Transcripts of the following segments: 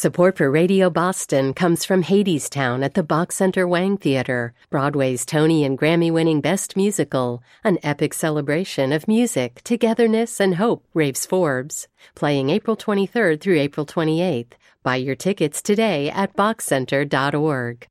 Support for Radio Boston comes from Hadestown at the Bach Center Wang Theater, Broadway's Tony and Grammy-winning Best Musical, an epic celebration of music, togetherness, and hope, raves Forbes. Playing April 23rd through April 28th. Buy your tickets today at bachcenter.org.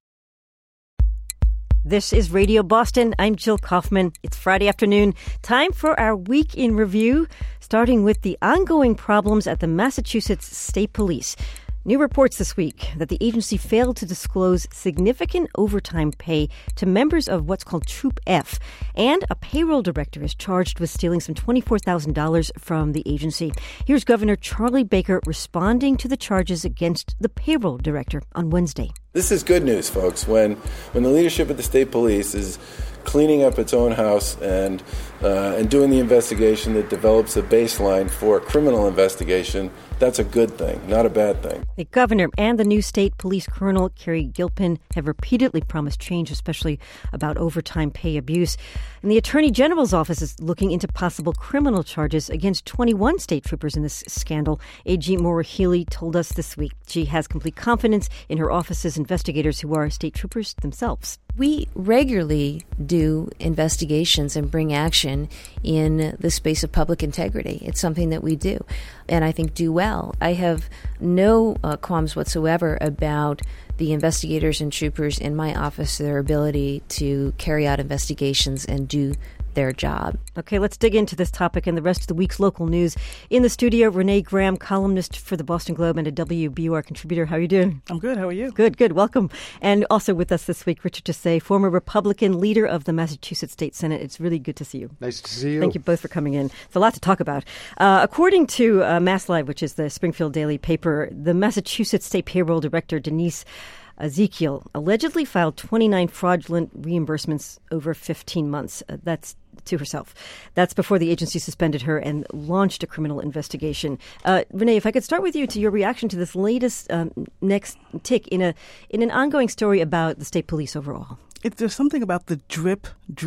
This is Radio Boston. I'm Jill Kaufman. It's Friday afternoon. Time for our Week in Review, starting with the ongoing problems at the Massachusetts State Police. New reports this week that the agency failed to disclose significant overtime pay to members of what's called Troop F, and a payroll director is charged with stealing some $24,000 from the agency. Here's Governor Charlie Baker responding to the charges against the payroll director on Wednesday. This is good news, folks. When the leadership of the state police is cleaning up its own house and doing the investigation that develops a baseline for criminal investigation, that's a good thing, not a bad thing. The governor and the new state police colonel, Kerry Gilpin, have repeatedly promised change, especially about overtime pay abuse. And the Attorney General's office is looking into possible criminal charges against 21 state troopers in this scandal. AG Maura Healey told us this week she has complete confidence in her office's investigators who are state troopers themselves. We regularly do investigations and bring action in the space of public integrity. It's something that we do, and I think do well. I have no qualms whatsoever about the investigators and troopers in my office, their ability to carry out investigations and do their job. Okay, let's dig into this topic and the rest of the week's local news. In the studio, Renee Graham, columnist for the Boston Globe and a WBUR contributor. How are you doing? I'm good. How are you? Good. Welcome. And also with us this week, Richard Desai, former Republican leader of the Massachusetts State Senate. It's really good to see you. Nice to see you. Thank you both for coming in. It's a lot to talk about. According to MassLive, which is the Springfield Daily paper, the Massachusetts State Payroll Director, Denise Ezekiel, allegedly filed 29 fraudulent reimbursements over 15 months. That's to herself. That's before the agency suspended her and launched a criminal investigation. Renee, if I could start with you to your reaction to this latest next tick in an ongoing story about the state police overall. There's something about the drip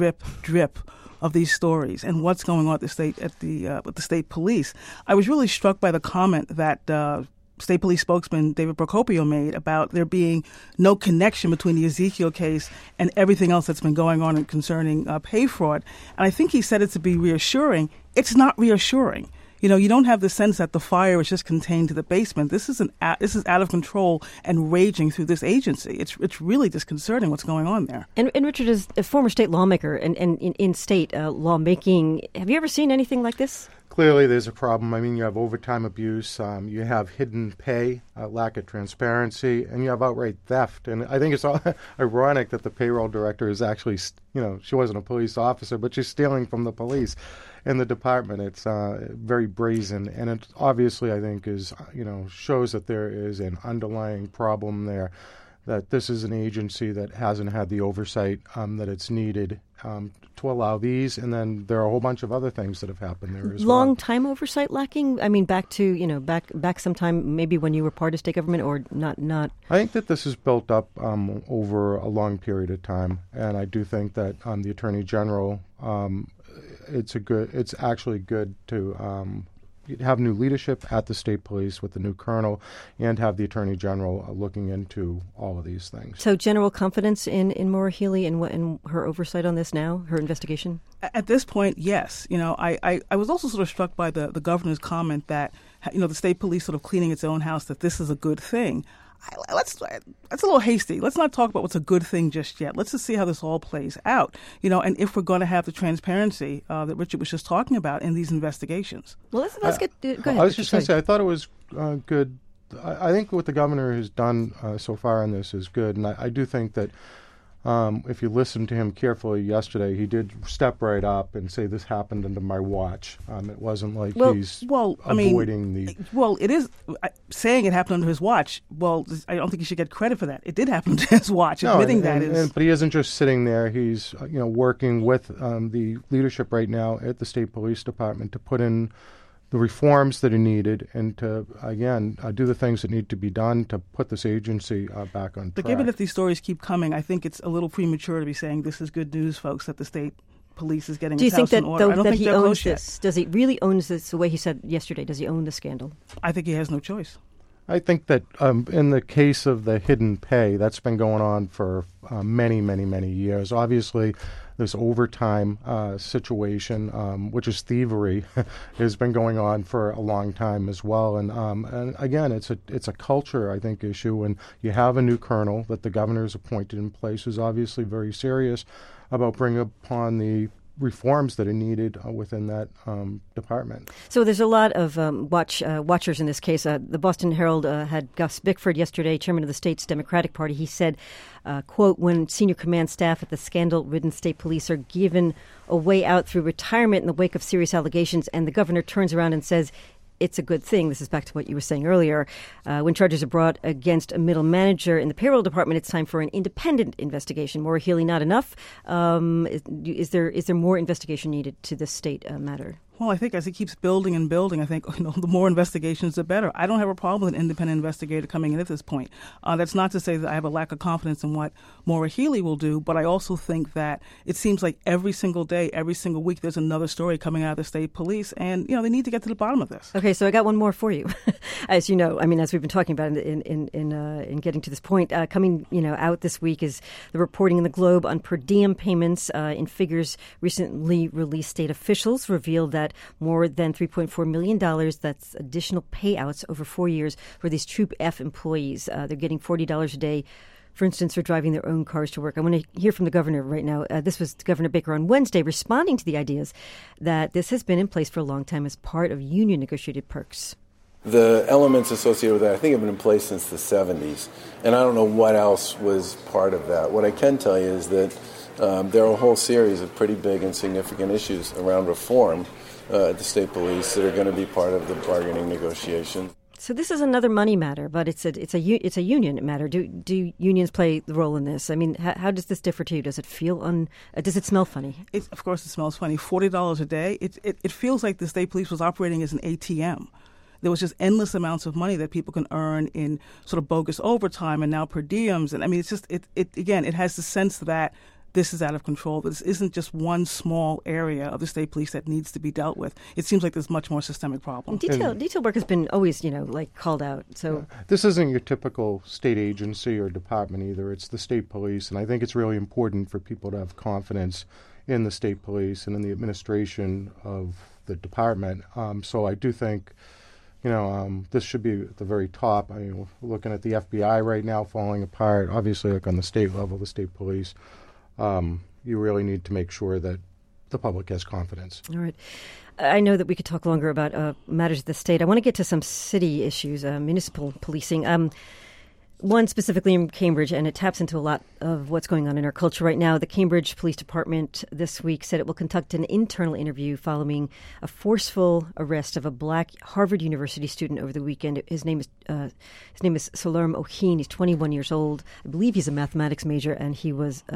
of these stories and what's going on at with the state police. I was really struck by the comment that State Police spokesman David Procopio made about there being no connection between the Ezekiel case and everything else that's been going on concerning pay fraud. And I think he said it to be reassuring. It's not reassuring. You know, you don't have the sense that the fire is just contained to the basement. This is out of control and raging through this agency. It's really disconcerting what's going on there. And Richard, as a former state lawmaker and in state lawmaking, have you ever seen anything like this? Clearly, there's a problem. I mean, you have overtime abuse, you have hidden pay, lack of transparency, and you have outright theft. And I think it's ironic that the payroll director is actually, she wasn't a police officer, but she's stealing from the police in the department. It's very brazen, and it obviously, I think, shows that there is an underlying problem there, that this is an agency that hasn't had the oversight that it's needed to allow these, and then there are a whole bunch of other things that have happened there as well. Long time oversight lacking? I mean, back to, back sometime maybe when you were part of state government or not? I think that this is built up over a long period of time, and I do think that the Attorney General, it's actually good to have new leadership at the state police with the new colonel and have the Attorney General looking into all of these things. So general confidence in Maura Healey and her oversight on this now, her investigation? At this point, yes. I was also sort of struck by the governor's comment that, the state police sort of cleaning its own house, that this is a good thing. That's a little hasty. Let's not talk about what's a good thing just yet. Let's just see how this all plays out, and if we're going to have the transparency that Richard was just talking about in these investigations. Well, let's get go ahead. I was just going to say, I thought it was good. I think what the governor has done so far on this is good, and I do think that if you listen to him carefully yesterday, he did step right up and say, this happened under my watch. It wasn't like he's avoiding the... Well, it is saying it happened under his watch. Well, I don't think he should get credit for that. It did happen to his watch. Admitting that is... But he isn't just sitting there. He's working with the leadership right now at the State Police Department to put in the reforms that are needed and to, again, do the things that need to be done to put this agency back on track. But given that these stories keep coming, I think it's a little premature to be saying this is good news, folks, that the state police is getting its house in order. Do you I don't think think that he owns yet. this? Does he really own this the way he said yesterday? Does he own the scandal? I think he has no choice. I think that in the case of the hidden pay, that's been going on for many, many, many years. Obviously, this overtime situation, which is thievery, has been going on for a long time as well. And again, it's a culture, I think, issue. When you have a new colonel that the governor's appointed in place, who's obviously very serious about bringing upon the reforms that are needed within that department. So there's a lot of watchers in this case. The Boston Herald had Gus Bickford yesterday, chairman of the state's Democratic Party. He said, quote, when senior command staff at the scandal-ridden state police are given a way out through retirement in the wake of serious allegations, and the governor turns around and says, it's a good thing. This is back to what you were saying earlier. When charges are brought against a middle manager in the payroll department, it's time for an independent investigation. Maura Healey, not enough. Is there more investigation needed to this state matter? Well, I think as it keeps building and building, I think the more investigations, the better. I don't have a problem with an independent investigator coming in at this point. That's not to say that I have a lack of confidence in what Maura Healey will do, but I also think that it seems like every single day, every single week, there's another story coming out of the state police, and they need to get to the bottom of this. Okay, so I got one more for you. As you know, as we've been talking about in getting to this point, coming out this week is the reporting in the Globe on per diem payments. In figures recently released, state officials revealed that more than $3.4 million, that's additional payouts over 4 years for these Troop F employees. They're getting $40 a day, for instance, for driving their own cars to work. I want to hear from the governor right now. This was Governor Baker on Wednesday responding to the ideas that this has been in place for a long time as part of union negotiated perks. The elements associated with that, I think, have been in place since the 70s, and I don't know what else was part of that. What I can tell you is that there are a whole series of pretty big and significant issues around reform at the state police that are going to be part of the bargaining negotiation. So this is another money matter, but it's a union matter. Do unions play the role in this? How does this differ to you? Does it feel does it smell funny? Of course, it smells funny. $40 a day. It feels like the state police was operating as an ATM. There was just endless amounts of money that people can earn in sort of bogus overtime and now per diems. And it's just it has the sense that this is out of control. This isn't just one small area of the state police that needs to be dealt with. It seems like there's much more systemic problem. Detail work has been always, called out. So this isn't your typical state agency or department either. It's the state police, and I think it's really important for people to have confidence in the state police and in the administration of the department. So I do think, this should be at the very top. We're looking at the FBI right now falling apart. Obviously, like on the state level, the state police. You really need to make sure that the public has confidence. All right. I know that we could talk longer about matters of the state. I want to get to some city issues, municipal policing. One specifically in Cambridge, and it taps into a lot of what's going on in our culture right now. The Cambridge Police Department this week said it will conduct an internal interview following a forceful arrest of a black Harvard University student over the weekend. His name is Salarm O'Heen. He's 21 years old. I believe he's a mathematics major, and he was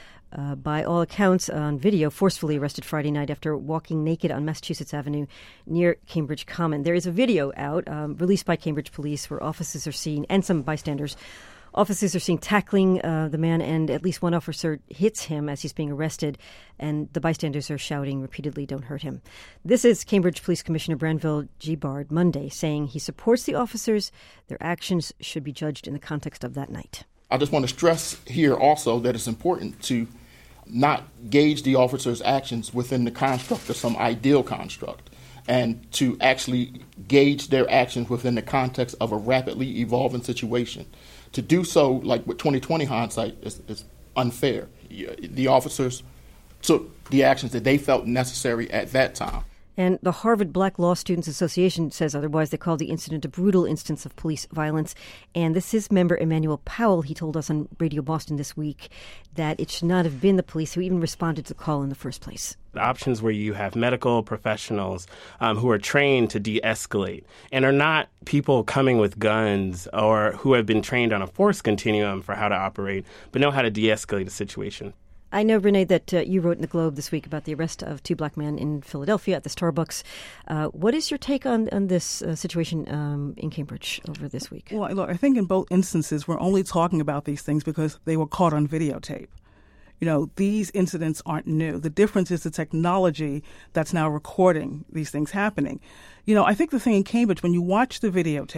by all accounts on video, forcefully arrested Friday night after walking naked on Massachusetts Avenue near Cambridge Common. There is a video out released by Cambridge Police where officers are seen, and some bystanders, officers are seen tackling the man, and at least one officer hits him as he's being arrested, and the bystanders are shouting repeatedly, "Don't hurt him." This is Cambridge Police Commissioner Branville G. Bard Monday saying he supports the officers. Their actions should be judged in the context of that night. I just want to stress here also that it's important to not gauge the officer's actions within the construct of some ideal construct, and to actually gauge their actions within the context of a rapidly evolving situation. To do so, like with 2020 hindsight, is unfair. The officers took the actions that they felt necessary at that time. And the Harvard Black Law Students Association says otherwise. They called the incident a brutal instance of police violence. And this is member Emmanuel Powell. He told us on Radio Boston this week that it should not have been the police who even responded to the call in the first place. Options where you have medical professionals who are trained to de-escalate and are not people coming with guns or who have been trained on a force continuum for how to operate, but know how to de-escalate a situation. I know, Renee, that you wrote in the Globe this week about the arrest of two black men in Philadelphia at the Starbucks. What is your take on this situation in Cambridge over this week? Well, look, I think in both instances, we're only talking about these things because they were caught on videotape. These incidents aren't new. The difference is the technology that's now recording these things happening. I think the thing in Cambridge, when you watch the videotape,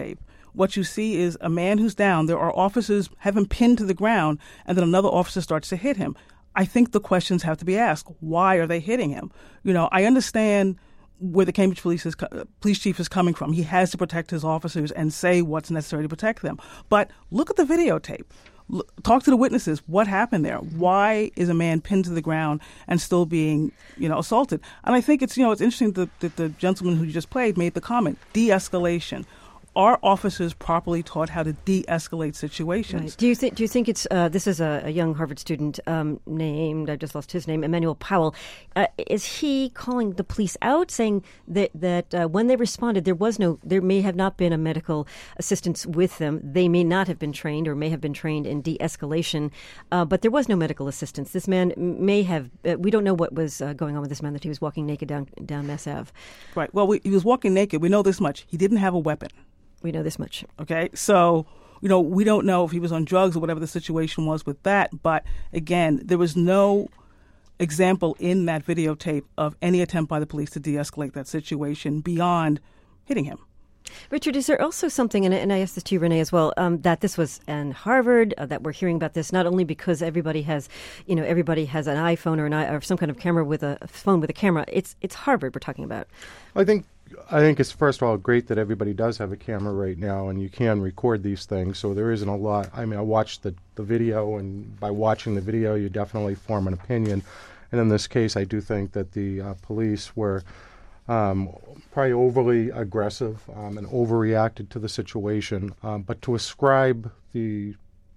what you see is a man who's down. There are officers have him pinned to the ground, and then another officer starts to hit him. I think the questions have to be asked. Why are they hitting him? I understand where the Cambridge police chief is coming from. He has to protect his officers and say what's necessary to protect them. But look at the videotape. Talk to the witnesses. What happened there? Why is a man pinned to the ground and still being, assaulted? And I think it's interesting that the gentleman who you just played made the comment, de-escalation. Are officers properly taught how to de-escalate situations? Right. Do you think it's this is a young Harvard student named, I just lost his name, Emmanuel Powell. Is he calling the police out, saying that when they responded, there may have not been a medical assistance with them. They may not have been trained or may have been trained in de-escalation, but there was no medical assistance. This man may have. We don't know what was going on with this man, that he was walking naked down Mass Ave. Right. Well, he was walking naked. We know this much. He didn't have a weapon. We know this much. Okay, so, we don't know if he was on drugs or whatever the situation was with that. But again, there was no example in that videotape of any attempt by the police to de-escalate that situation beyond hitting him. Richard, is there also something, and I asked this to you, Renee, as well, that this was in Harvard, that we're hearing about this not only because everybody has an iPhone or some kind of camera with a phone with a camera. It's Harvard we're talking about. I think it's, first of all, great that everybody does have a camera right now and you can record these things, so there isn't a lot. I mean, I watched the video, and by watching the video, you definitely form an opinion. And in this case, I do think that the police were probably overly aggressive and overreacted to the situation. But to ascribe the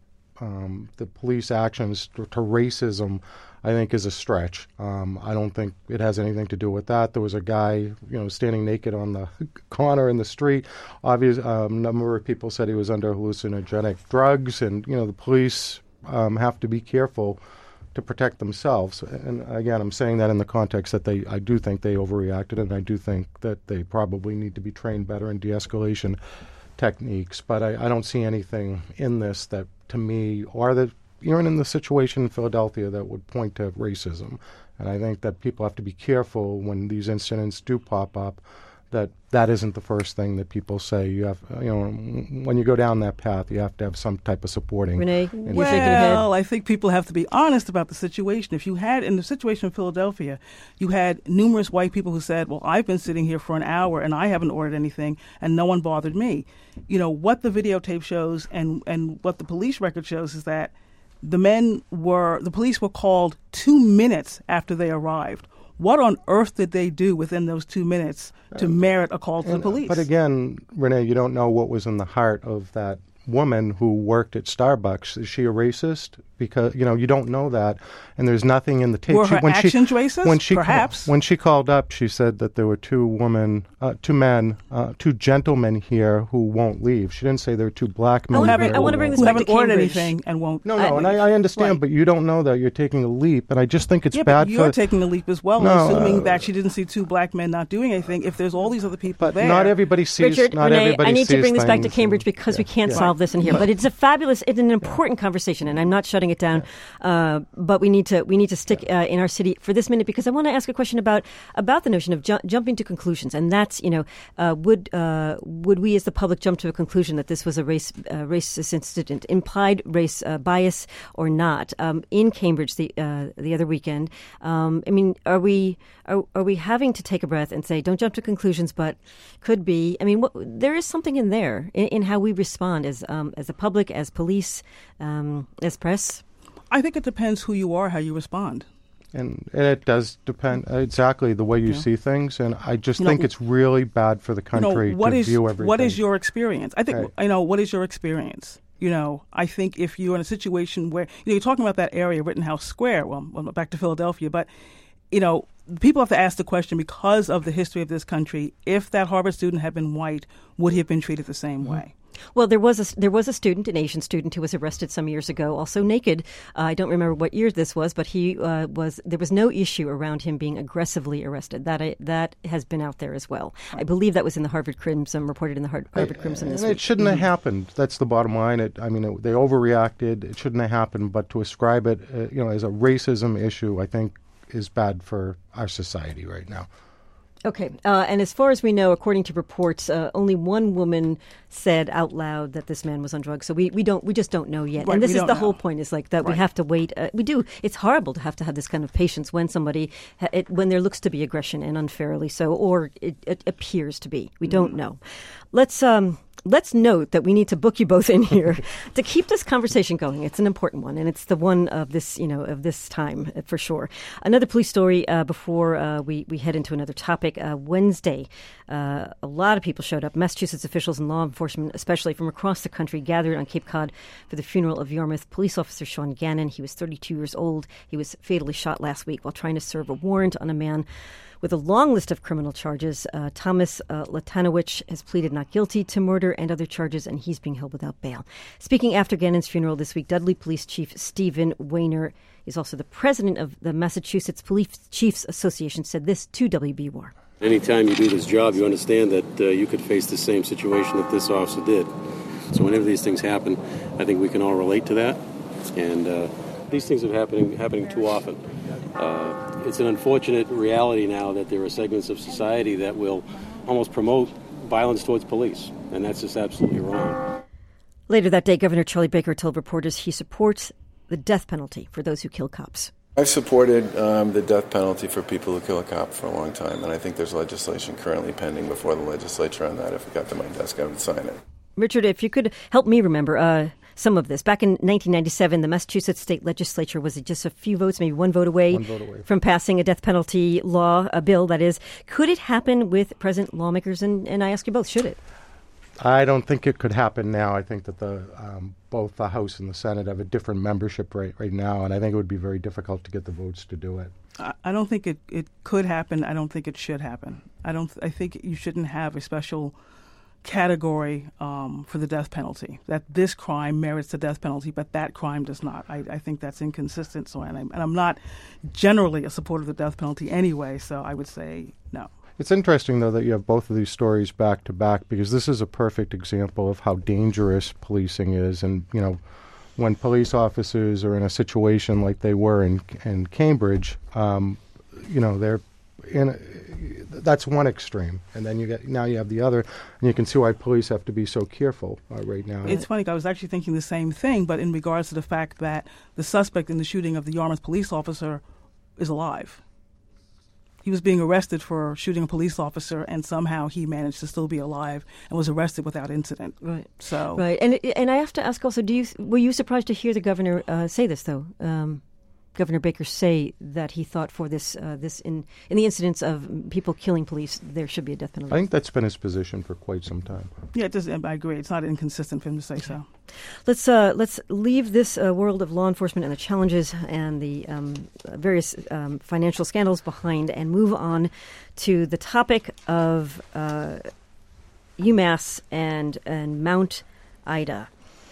police actions to racism, I think, is a stretch. I don't think it has anything to do with that. There was a guy, standing naked on the corner in the street. A number of people said he was under hallucinogenic drugs, and the police have to be careful to protect themselves. And again, I'm saying that in the context that I do think they overreacted, and I do think that they probably need to be trained better in de-escalation techniques. But I don't see anything in this that, to me, or that even in the situation in Philadelphia, that would point to racism. And I think that people have to be careful when these incidents do pop up, that isn't the first thing that people say. You have, when you go down that path, you have to have some type of supporting. Renee, I think people have to be honest about the situation. If you had, in the situation in Philadelphia, you had numerous white people who said, well, I've been sitting here for an hour and I haven't ordered anything and no one bothered me. What the videotape shows and what the police record shows is that the police were called 2 minutes after they arrived. What on earth did they do within those 2 minutes to merit a call to the police? But again, Renee, you don't know what was in the heart of that woman who worked at Starbucks. Is she a racist? Because, you don't know that. And there's nothing in the tape. Were her actions racist? Perhaps. When she called up, she said that there were two gentlemen here who won't leave. She didn't say there were two black men. I want to bring this back to Cambridge. Who haven't ordered anything and won't. No, and I understand, right. But you don't know that. You're taking a leap, and I just think it's bad but you're taking a leap as well, assuming that she didn't see two black men not doing anything. If there's all these other people but there. Not everybody sees. Richard, Renee, I need to bring this back to Cambridge because we can't solve this in here. But it's it's an important conversation, and I'm not shutting it down. But we need to stick in our city for this minute, because I want to ask a question about the notion of jumping to conclusions, and that's would we as the public jump to a conclusion that this was a racist incident, implied race bias or not? In Cambridge the other weekend, are we having to take a breath and say, don't jump to conclusions, but could be? There is something in there in how we respond as a public, as police, as press. I think it depends who you are, how you respond. And it does depend exactly the way you see things. And I just think it's really bad for the country to view everything. What is your experience? I think, what is your experience? I think if you're in a situation where, you're talking about that area, Rittenhouse Square, well, back to Philadelphia, but, people have to ask the question, because of the history of this country, if that Harvard student had been white, would he have been treated the same way? Well, there was a student, an Asian student, who was arrested some years ago, also naked. I don't remember what year this was, but there was no issue around him being aggressively arrested. That has been out there as well. I believe that was in the Harvard Crimson, reported in the Harvard Crimson this week. It shouldn't have happened. That's the bottom line. They overreacted. It shouldn't have happened. But to ascribe it, as a racism issue, I think is bad for our society right now. Okay. And as far as we know, according to reports, only one woman said out loud that this man was on drugs. So we just don't know yet. Right, and this is the know. whole point, is like that Right. we have to wait. We do. It's horrible to have this kind of patience when somebody, when there looks to be aggression, and unfairly so, or it appears to be. We don't know. Let's note that we need to book you both in here to keep this conversation going. It's an important one, and it's the one of this, of this time for sure. Another police story before we head into another topic. Wednesday, a lot of people showed up. Massachusetts officials and law enforcement, especially from across the country, gathered on Cape Cod for the funeral of Yarmouth police officer Sean Gannon. He was 32 years old. He was fatally shot last week while trying to serve a warrant on a man with a long list of criminal charges. Thomas Latanowicz has pleaded not guilty to murder and other charges, and he's being held without bail. Speaking after Gannon's funeral this week, Dudley Police Chief Stephen Weiner is also the president of the Massachusetts Police Chiefs Association, said this to WBUR. Anytime you do this job, you understand that you could face the same situation that this officer did. So whenever these things happen, I think we can all relate to that. And these things are happening too often. It's an unfortunate reality now that there are segments of society that will almost promote violence towards police, and that's just absolutely wrong. Later that day, Governor Charlie Baker told reporters he supports the death penalty for those who kill cops. I've supported the death penalty for people who kill a cop for a long time, and I think there's legislation currently pending before the legislature on that. If it got to my desk, I would sign it. Richard, if you could help me remember some of this. Back in 1997, the Massachusetts state legislature was just a few votes, maybe one vote away from passing a death penalty law, a bill, that is. Could it happen with present lawmakers? And I ask you both, should it? I don't think it could happen now. I think that both the House and the Senate have a different membership right now, and I think it would be very difficult to get the votes to do it. I don't think it could happen. I don't think it should happen. I think you shouldn't have a special category for the death penalty, that this crime merits the death penalty, but that crime does not. I think that's inconsistent. So, and I'm not generally a supporter of the death penalty anyway, so I would say no. It's interesting, though, that you have both of these stories back to back, because this is a perfect example of how dangerous policing is. And, when police officers are in a situation like they were in Cambridge, they're that's one extreme, and then you have the other, and you can see why police have to be so careful right now. It's funny, I was actually thinking the same thing, but in regards to the fact that the suspect in the shooting of the Yarmouth police officer is alive. He was being arrested for shooting a police officer, and somehow he managed to still be alive and was arrested without incident. Right. So right, and I have to ask also, were you surprised to hear the governor say this, though? Governor Baker say that he thought for this in the incidents of people killing police, there should be a death penalty. I think that's been his position for quite some time. Yeah, I agree. It's not inconsistent for him to say so. Let's leave this world of law enforcement and the challenges and the various financial scandals behind and move on to the topic of UMass and Mount Ida.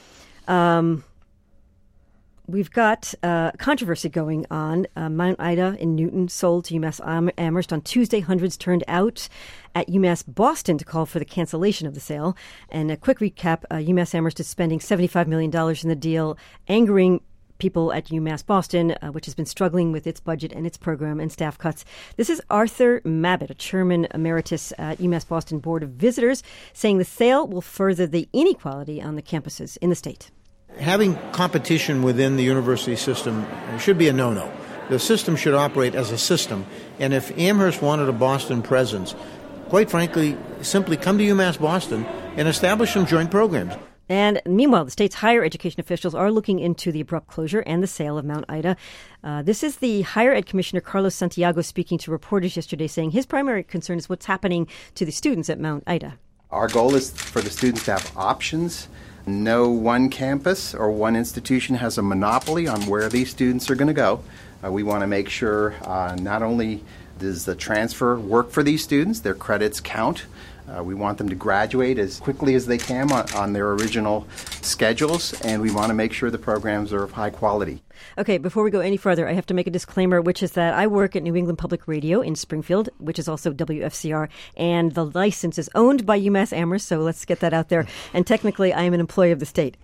We've got controversy going on. Mount Ida in Newton sold to UMass Amherst on Tuesday. Hundreds turned out at UMass Boston to call for the cancellation of the sale. And a quick recap, UMass Amherst is spending $75 million in the deal, angering people at UMass Boston, which has been struggling with its budget and its program and staff cuts. This is Arthur Mabbitt, a chairman emeritus at UMass Boston Board of Visitors, saying the sale will further the inequality on the campuses in the state. Having competition within the university system should be a no-no. The system should operate as a system. And if Amherst wanted a Boston presence, quite frankly, simply come to UMass Boston and establish some joint programs. And meanwhile, the state's higher education officials are looking into the abrupt closure and the sale of Mount Ida. This is the Higher Ed Commissioner Carlos Santiago speaking to reporters yesterday, saying his primary concern is what's happening to the students at Mount Ida. Our goal is for the students to have options. No one campus or one institution has a monopoly on where these students are going to go. We want to make sure not only does the transfer work for these students, their credits count. We want them to graduate as quickly as they can on their original schedules, and we want to make sure the programs are of high quality. Okay, before we go any further, I have to make a disclaimer, which is that I work at New England Public Radio in Springfield, which is also WFCR, and the license is owned by UMass Amherst, so let's get that out there. And technically, I am an employee of the state.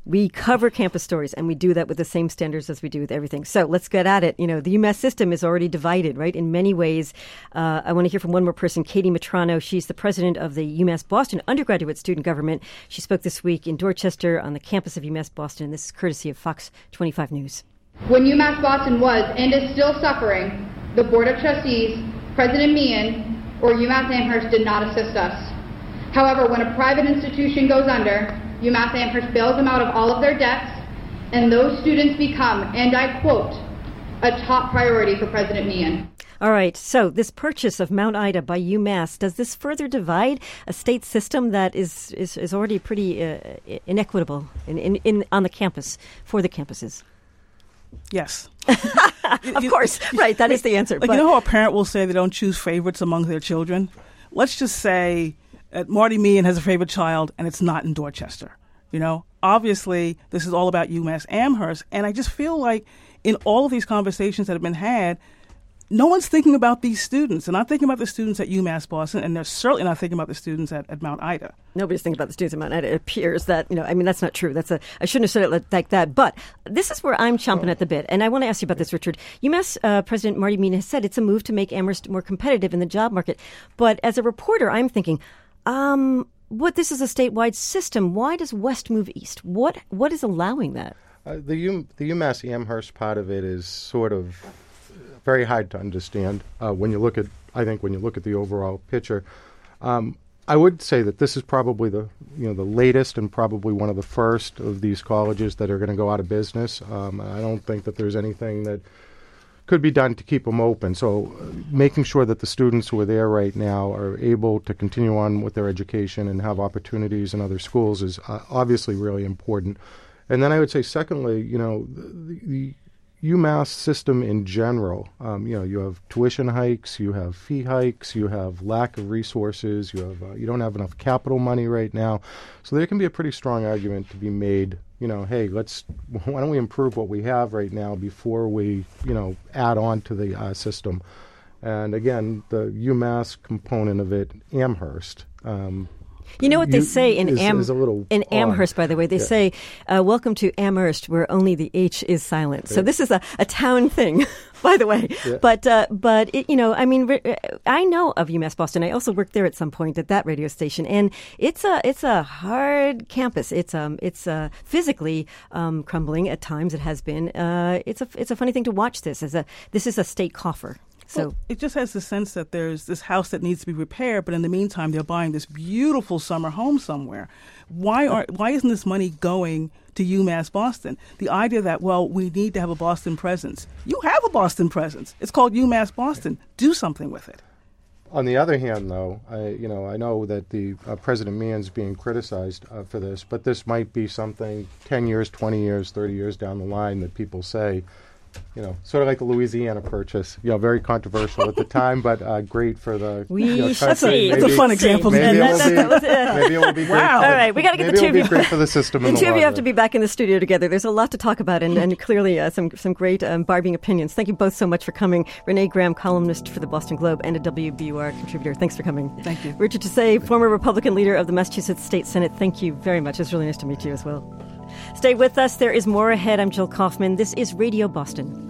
We cover campus stories, and we do that with the same standards as we do with everything. So let's get at it. The UMass system is already divided, right, in many ways. I want to hear from one more person, Katie Matrano. She's the president of the UMass Boston Undergraduate Student Government. She spoke this week in Dorchester on the campus of UMass Boston. This is courtesy of Fox 25 News. When UMass Boston was and is still suffering, the Board of Trustees, President Meehan, or UMass Amherst did not assist us. However, when a private institution goes under, UMass Amherst bails them out of all of their debts, and those students become, and I quote, a top priority for President Meehan. All right, so this purchase of Mount Ida by UMass, does this further divide a state system that is already pretty inequitable on the campus, for the campuses? Yes. Of course, right, that is the answer. Like, you know how a parent will say they don't choose favorites among their children? Let's just say Marty Meehan has a favorite child, and it's not in Dorchester. Obviously, this is all about UMass Amherst, and I just feel like in all of these conversations that have been had, no one's thinking about these students. They're not thinking about the students at UMass Boston, and they're certainly not thinking about the students at Mount Ida. Nobody's thinking about the students at Mount Ida. It appears that, that's not true. I shouldn't have said it like that. But this is where I'm chomping at the bit. And I want to ask you about this, Richard. UMass President Marty Meehan has said it's a move to make Amherst more competitive in the job market. But as a reporter, I'm thinking, this is a statewide system. Why does West move east? What is allowing that? The UMass Amherst part of it is sort of very hard to understand when you look at the overall picture. I would say that this is probably the latest and probably one of the first of these colleges that are going to go out of business. I don't think that there's anything that could be done to keep them open. So making sure that the students who are there right now are able to continue on with their education and have opportunities in other schools is obviously really important. And then I would say, secondly, the UMass system in general, you have tuition hikes, you have fee hikes, you have lack of resources, you don't have enough capital money right now. So there can be a pretty strong argument to be made, hey, why don't we improve what we have right now before we, add on to the system. And again, the UMass component of it, Amherst, you know what they say in Amherst, by the way? They say, welcome to Amherst, where only the H is silent. Right. So this is a town thing, by the way. Yeah. But I know of UMass Boston. I also worked there at some point at that radio station. And it's a hard campus. It's physically crumbling at times. It has been. It's a funny thing to watch this. This is a state coffer. So it just has the sense that there's this house that needs to be repaired, but in the meantime, they're buying this beautiful summer home somewhere. Why isn't this money going to UMass Boston? The idea that, we need to have a Boston presence. You have a Boston presence. It's called UMass Boston. Do something with it. On the other hand, though, I know that the President Meehan's being criticized for this, but this might be something 10 years, 20 years, 30 years down the line that people say, sort of like the Louisiana purchase. Very controversial at the time, but great for the country. It's a fun example. Maybe it will be great. Wow. All right, we got to get the two of you. Great for the system. The two of you have to be back in the studio together. There's a lot to talk about, and clearly some great barbing opinions. Thank you both so much for coming. Renee Graham, columnist for the Boston Globe and a WBUR contributor. Thanks for coming. Thank you. Richard Tussey, former Republican leader of the Massachusetts State Senate. Thank you very much. It's really nice to meet you as well. Stay with us. There is more ahead. I'm Jill Kaufman. This is Radio Boston.